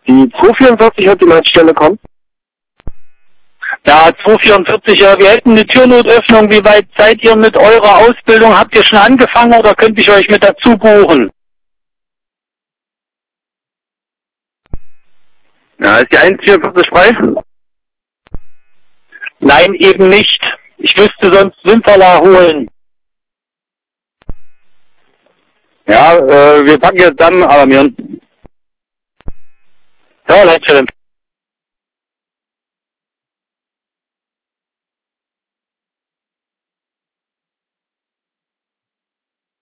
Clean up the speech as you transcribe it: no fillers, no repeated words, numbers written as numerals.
Die 244 hat die Leitstelle kommen. Ja, 244, ja, wir hätten eine Türnotöffnung. Wie weit seid ihr mit eurer Ausbildung? Habt ihr schon angefangen oder könnte ich euch mit dazu buchen? Ja, ist die 144 frei? Nein, eben nicht. Ich müsste sonst Simperla holen. Ja, wir packen jetzt dann alarmieren. Ja, Leitstelle.